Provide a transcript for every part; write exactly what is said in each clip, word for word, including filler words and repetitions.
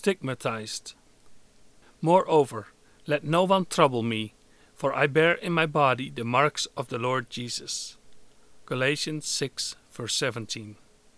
stigmatized. Moreover, let no one trouble me, for I bear in my body the marks of the Lord Jesus. Galatians six, verse seventeen.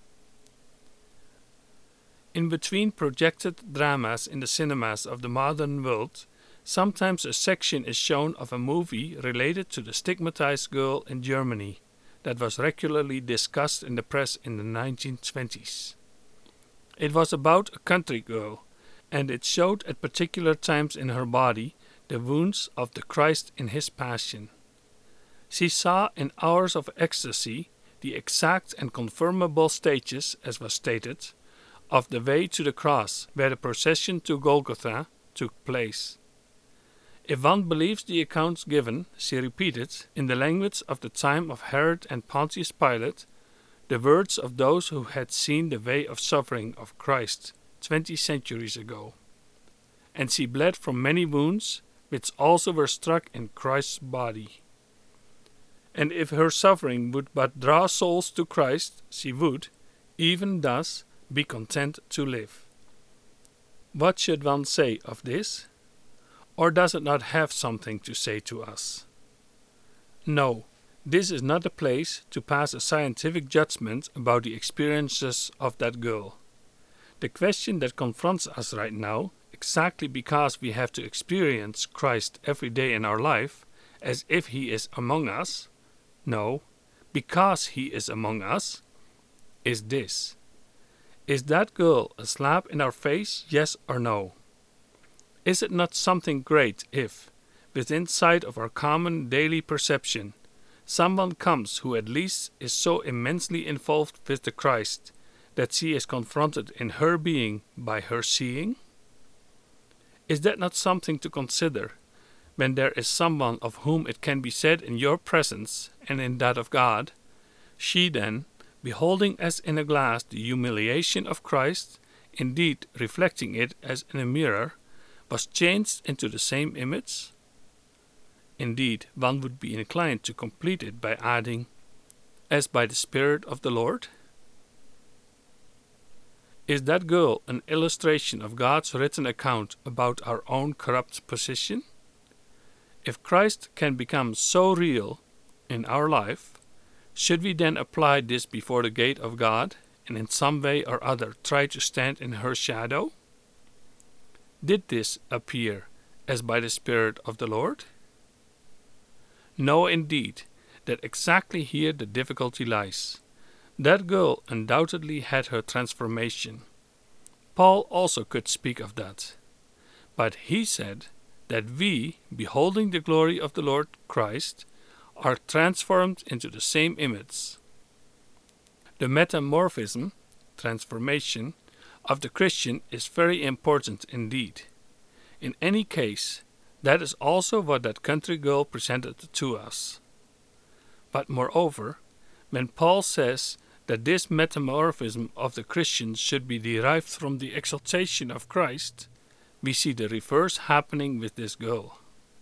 In between projected dramas in the cinemas of the modern world, sometimes a section is shown of a movie related to the stigmatized girl in Germany that was regularly discussed in the press in the nineteen twenties. It was about a country girl, and it showed at particular times in her body the wounds of the Christ in his passion. She saw in hours of ecstasy the exact and confirmable stages, as was stated, of the way to the cross where the procession to Golgotha took place. If one believes the accounts given, she repeated, in the language of the time of Herod and Pontius Pilate, the words of those who had seen the way of suffering of Christ twenty centuries ago. And she bled from many wounds, which also were struck in Christ's body. And if her suffering would but draw souls to Christ, she would, even thus, be content to live. What should one say of this? Or does it not have something to say to us? No, this is not a place to pass a scientific judgment about the experiences of that girl. The question that confronts us right now, exactly because we have to experience Christ every day in our life, as if he is among us, no, because he is among us, is this. Is that girl a slap in our face, yes or no? Is it not something great if, within sight of our common daily perception, someone comes who at least is so immensely involved with the Christ that she is confronted in her being by her seeing? Is that not something to consider when there is someone of whom it can be said in your presence and in that of God, she then, beholding as in a glass the humiliation of Christ, indeed reflecting it as in a mirror, was changed into the same image? Indeed, one would be inclined to complete it by adding, as by the Spirit of the Lord? Is that girl an illustration of God's written account about our own corrupt position? If Christ can become so real in our life, should we then apply this before the gate of God and in some way or other try to stand in her shadow? Did this appear as by the Spirit of the Lord? No, indeed, that exactly here the difficulty lies. That girl undoubtedly had her transformation. Paul also could speak of that. But he said that we, beholding the glory of the Lord Christ, are transformed into the same image. The metamorphism, transformation, of the Christian is very important indeed. In any case, that is also what that country girl presented to us. But moreover, when Paul says that this metamorphism of the Christian should be derived from the exaltation of Christ, we see the reverse happening with this girl.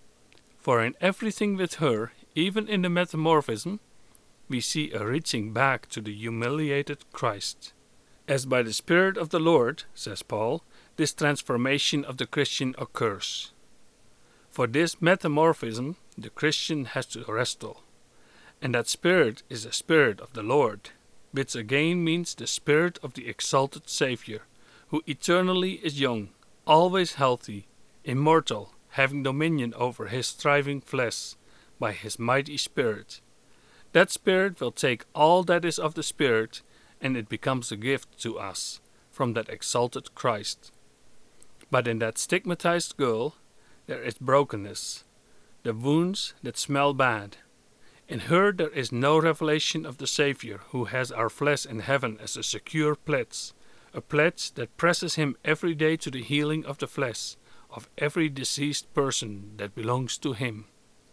For in everything with her, even in the metamorphism, we see a reaching back to the humiliated Christ. As by the Spirit of the Lord, says Paul, this transformation of the Christian occurs. For this metamorphism, the Christian has to wrestle. And that Spirit is the Spirit of the Lord, which again means the Spirit of the exalted Saviour, who eternally is young, always healthy, immortal, having dominion over his striving flesh by his mighty Spirit. That Spirit will take all that is of the Spirit, and it becomes a gift to us from that exalted Christ. But in that stigmatized girl, there is brokenness, the wounds that smell bad. In her there is no revelation of the Saviour who has our flesh in heaven as a secure pledge, a pledge that presses him every day to the healing of the flesh of every diseased person that belongs to him.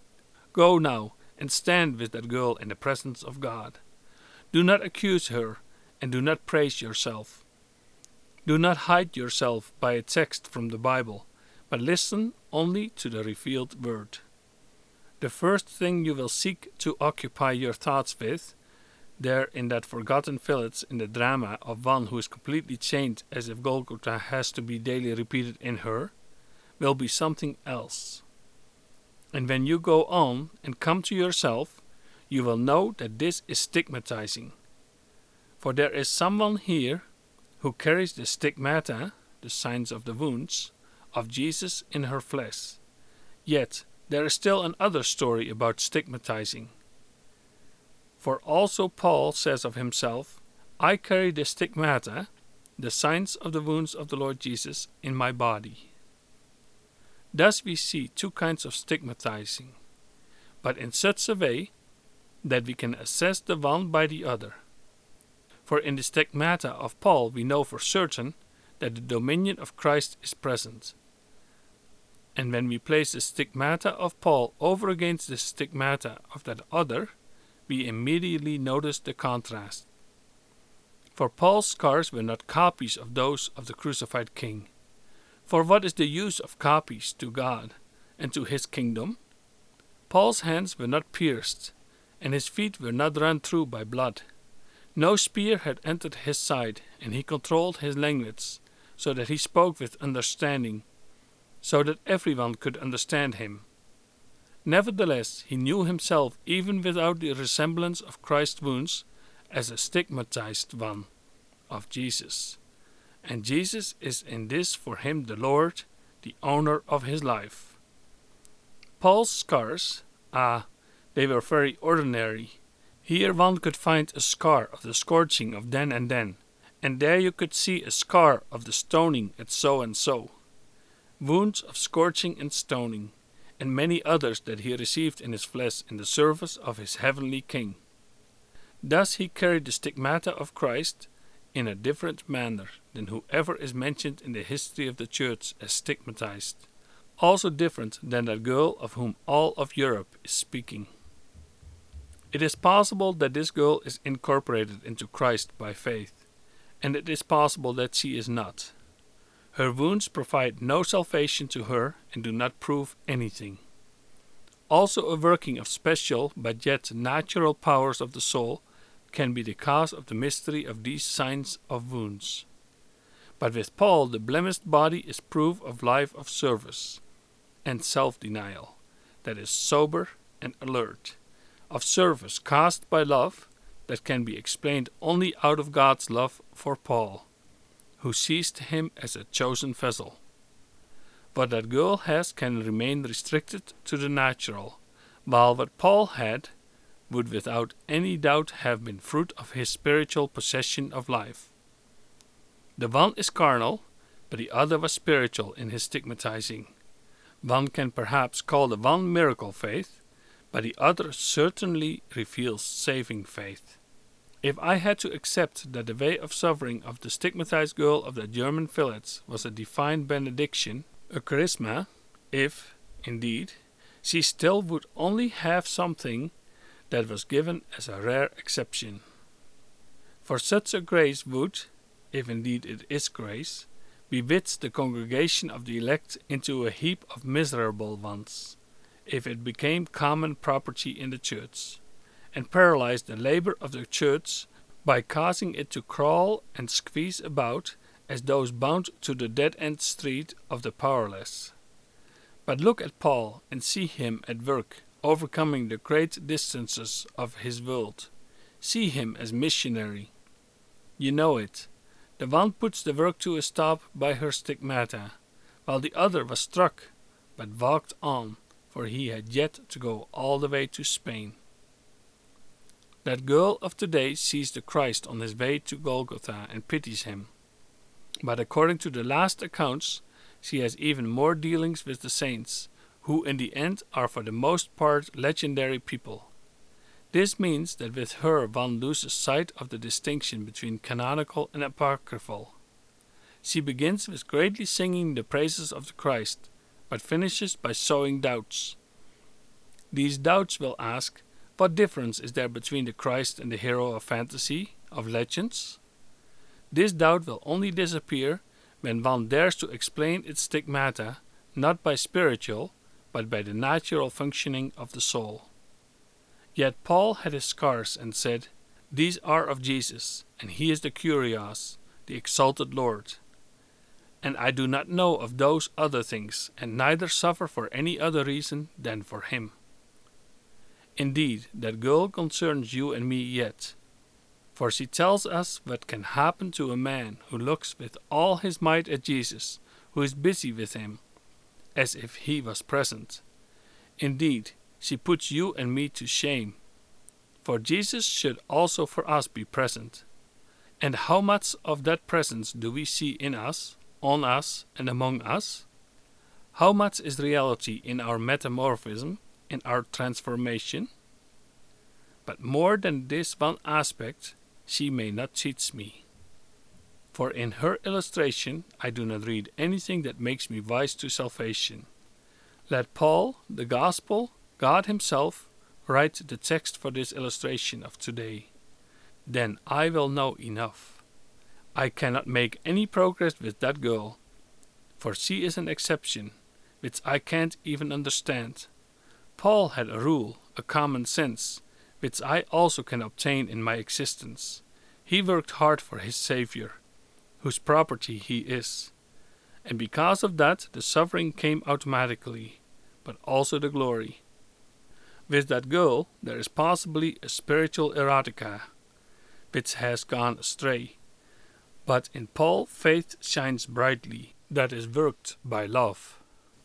Go now and stand with that girl in the presence of God. Do not accuse her, and do not praise yourself. Do not hide yourself by a text from the Bible, but listen only to the revealed word. The first thing you will seek to occupy your thoughts with, there in that forgotten village in the drama of one who is completely changed as if Golgotha has to be daily repeated in her, will be something else. And when you go on and come to yourself, you will know that this is stigmatizing. For there is someone here who carries the stigmata, the signs of the wounds, of Jesus in her flesh. Yet there is still another story about stigmatizing. For also Paul says of himself, I carry the stigmata, the signs of the wounds of the Lord Jesus, in my body. Thus we see two kinds of stigmatizing, but in such a way that we can assess the one by the other. For in the stigmata of Paul we know for certain that the dominion of Christ is present. And when we place the stigmata of Paul over against the stigmata of that other, we immediately notice the contrast. For Paul's scars were not copies of those of the crucified King. For what is the use of copies to God and to his kingdom? Paul's hands were not pierced, and his feet were not run through by blood. No spear had entered his side, and he controlled his language, so that he spoke with understanding, so that everyone could understand him. Nevertheless, he knew himself, even without the resemblance of Christ's wounds, as a stigmatized one of Jesus. And Jesus is in this for him the Lord, the owner of his life. Paul's scars, ah, they were very ordinary. Here one could find a scar of the scourging of then and then, and there you could see a scar of the stoning at so and so. Wounds of scourging and stoning, and many others that he received in his flesh in the service of his heavenly King. Thus he carried the stigmata of Christ in a different manner than whoever is mentioned in the history of the church as stigmatized, also different than that girl of whom all of Europe is speaking. It is possible that this girl is incorporated into Christ by faith, and it is possible that she is not. Her wounds provide no salvation to her and do not prove anything. Also a working of special but yet natural powers of the soul can be the cause of the mystery of these signs of wounds. But with Paul the blemished body is proof of life of service and self-denial that is sober and alert, of service caused by love that can be explained only out of God's love for Paul, who seized him as a chosen vessel. What that girl has can remain restricted to the natural, while what Paul had would without any doubt have been fruit of his spiritual possession of life. The one is carnal, but the other was spiritual in his stigmatizing. One can perhaps call the one miracle faith, but the other certainly reveals saving faith. If I had to accept that the way of suffering of the stigmatized girl of the German village was a divine benediction, a charisma, if, indeed, she still would only have something that was given as a rare exception. For such a grace would, if indeed it is grace, bewitch the congregation of the elect into a heap of miserable ones, if it became common property in the church, and paralyze the labor of the church by causing it to crawl and squeeze about as those bound to the dead-end street of the powerless. But look at Paul and see him at work, overcoming the great distances of his world. See him as missionary. You know it. The one puts the work to a stop by her stigmata, while the other was struck, but walked on, for he had yet to go all the way to Spain. That girl of today sees the Christ on his way to Golgotha and pities him. But according to the last accounts, she has even more dealings with the saints, who in the end are for the most part legendary people. This means that with her one loses sight of the distinction between canonical and apocryphal. She begins with greatly singing the praises of the Christ, but finishes by sowing doubts. These doubts will ask, what difference is there between the Christ and the hero of fantasy, of legends? This doubt will only disappear when one dares to explain its stigmata, not by spiritual, but by the natural functioning of the soul. Yet Paul had his scars and said, These are of Jesus, and he is the Kyrios, the exalted Lord. And I do not know of those other things, and neither suffer for any other reason than for him. Indeed, that girl concerns you and me yet, for she tells us what can happen to a man who looks with all his might at Jesus, who is busy with him, as if he was present. Indeed, she puts you and me to shame, for Jesus should also for us be present. And how much of that presence do we see in us, on us, and among us? How much is reality in our metamorphism, in our transformation? But more than this one aspect, she may not teach me. For in her illustration I do not read anything that makes me wise to salvation. Let Paul, the Gospel, God himself, write the text for this illustration of today. Then I will know enough. I cannot make any progress with that girl, for she is an exception, which I can't even understand. Paul had a rule, a common sense, which I also can obtain in my existence. He worked hard for his Savior, whose property he is, and because of that the suffering came automatically, but also the glory. With that girl there is possibly a spiritual erotica, which has gone astray. But in Paul faith shines brightly, that is worked by love.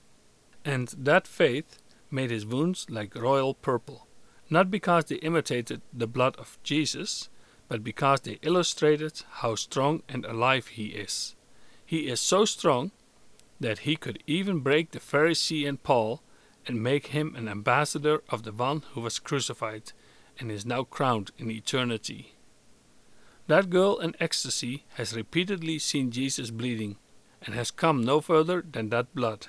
And that faith made his wounds like royal purple, not because they imitated the blood of Jesus, but because they illustrated how strong and alive he is. He is so strong that he could even break the Pharisee and Paul and make him an ambassador of the one who was crucified and is now crowned in eternity. That girl in ecstasy has repeatedly seen Jesus bleeding and has come no further than that blood.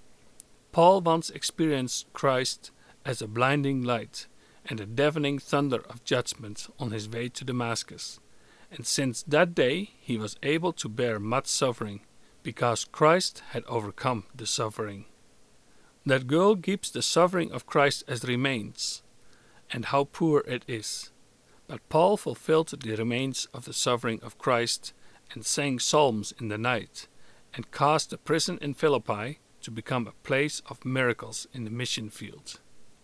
Paul once experienced Christ as a blinding light and a deafening thunder of judgment on his way to Damascus, and since that day he was able to bear much suffering, because Christ had overcome the suffering. That girl keeps the suffering of Christ as remains, and how poor it is. But Paul fulfilled the remains of the suffering of Christ, and sang psalms in the night, and caused the prison in Philippi to become a place of miracles in the mission field.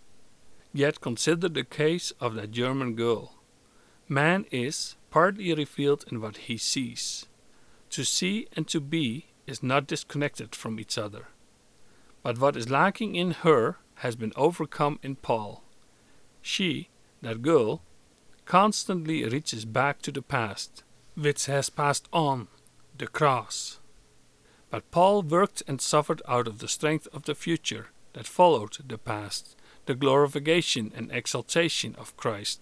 Yet consider the case of that German girl. Man is partly revealed in what he sees. To see and to be is not disconnected from each other. But what is lacking in her has been overcome in Paul. She, that girl, constantly reaches back to the past, which has passed on, the cross. But Paul worked and suffered out of the strength of the future that followed the past, the glorification and exaltation of Christ.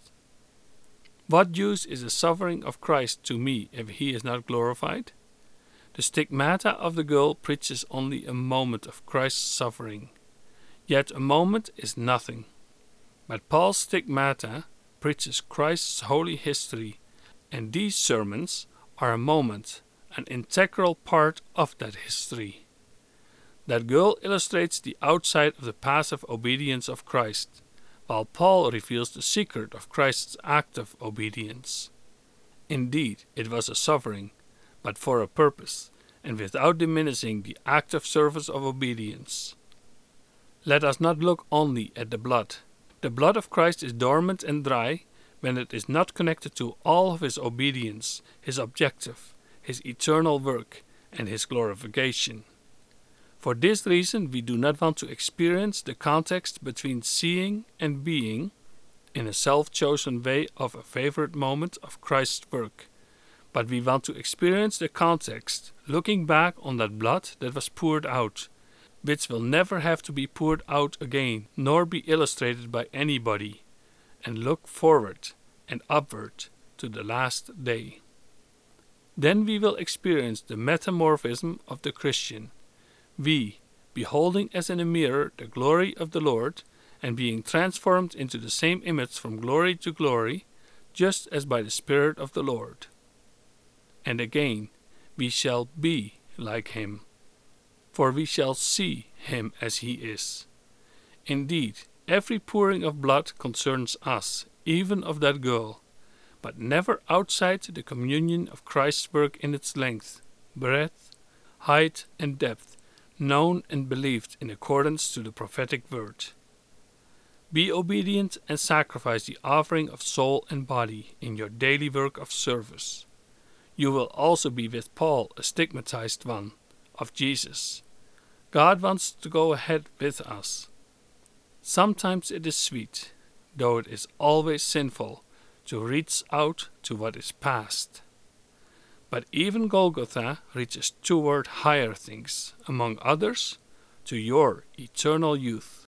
What use is the suffering of Christ to me if he is not glorified? The stigmata of the girl preaches only a moment of Christ's suffering. Yet a moment is nothing. But Paul's stigmata preaches Christ's holy history, and these sermons are a moment, an integral part of that history. That girl illustrates the outside of the passive obedience of Christ, while Paul reveals the secret of Christ's active obedience. Indeed, it was a suffering, but for a purpose, and without diminishing the active service of obedience. Let us not look only at the blood. The blood of Christ is dormant and dry when it is not connected to all of his obedience, his objective, his eternal work, and his glorification. For this reason we do not want to experience the context between seeing and being in a self-chosen way of a favorite moment of Christ's work, but we want to experience the context looking back on that blood that was poured out, which will never have to be poured out again, nor be illustrated by anybody, and look forward and upward to the last day. Then we will experience the metamorphism of the Christian, we, beholding as in a mirror the glory of the Lord, and being transformed into the same image from glory to glory, just as by the Spirit of the Lord. And again, we shall be like him, for we shall see him as he is. Indeed, every pouring of blood concerns us, even of that girl, but never outside the communion of Christ's work in its length, breadth, height, and depth, known and believed in accordance to the prophetic word. Be obedient and sacrifice the offering of soul and body in your daily work of service. You will also be with Paul, a stigmatized one, of Jesus. God wants to go ahead with us. Sometimes it is sweet, though it is always sinful, to reach out to what is past. But even Golgotha reaches toward higher things, among others, to your eternal youth.